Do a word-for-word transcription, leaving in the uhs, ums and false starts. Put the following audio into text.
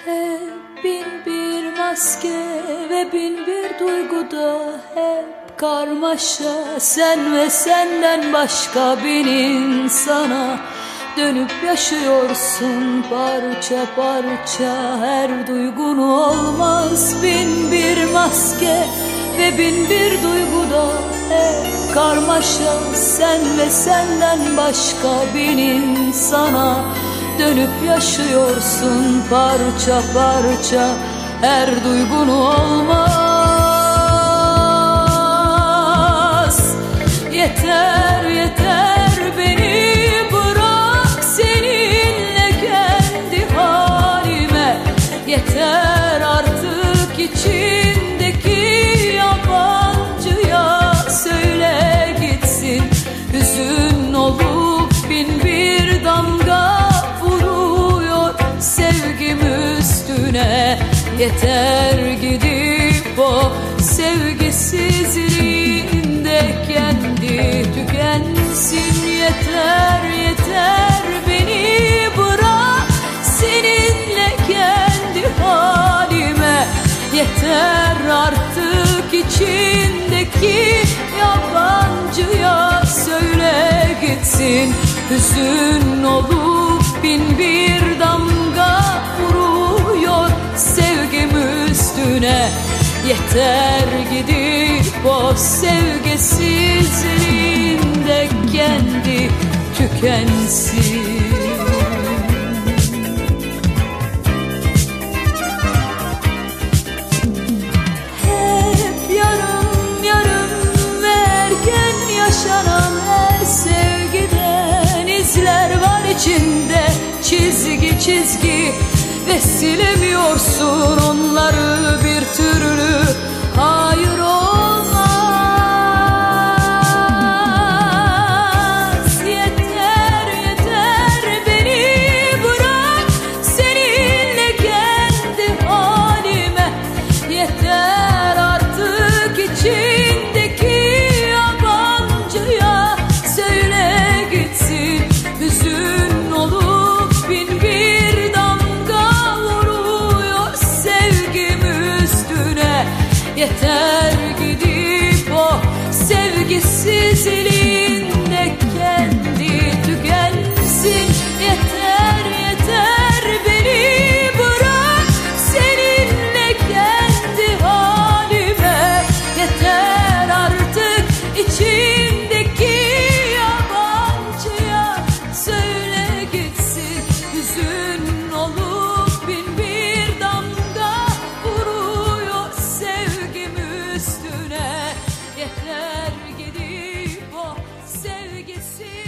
Hep bin bir maske ve bin bir duyguda hep karmaşa. Sen ve senden başka bin insana dönüp yaşıyorsun parça parça. Her duygun olmaz bin bir maske ve bin bir duyguda hep karmaşa. Sen ve senden başka bin insana dönüp yaşıyorsun parça parça. Her duygun olmaz. Yeter yeter beni bırak seninle kendi halime. Yeter artık içindeki yabancıya söyle gitsin. Hüzün olup bin bir damga vuruyor sevgim üstüne. Yeter gidip o sevgisizliğinde kendi tükensin. Yeter yeter beni bırak seninle kendi halime. Yeter artık içindeki yabancıya söyle gitsin. Hüzün olup bin bir damga vuruyor sevgim üstüne. Yeter gidip o sevgisizliğinde kendi tükensin. Hep yarım yarım ve erken yaşanan her sevgiden izler var içinde, çizgi çizgi, ve silemiyorsun onları bir türlü. Hayır olmaz. Yeter yeter beni bırak seninle kendi halime. Yeter artık içindeki yabancıya söyle gitsin. Hüzün olup bin bir damga vuruyor sevgim üstüne. Yeter gidip o sevgisizliğinde kendi tükensin. Yeter yeter beni bırak seninle kendi halime. Yeter artık içindeki yabancıya söyle gitsin. Hüzün olup bin bir damga vuruyor sevgim üstüne. Yeter gidip o sevgisi